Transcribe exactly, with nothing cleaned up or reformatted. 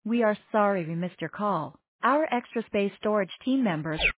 We are sorry we missed your call. Our Extra Space Storage team members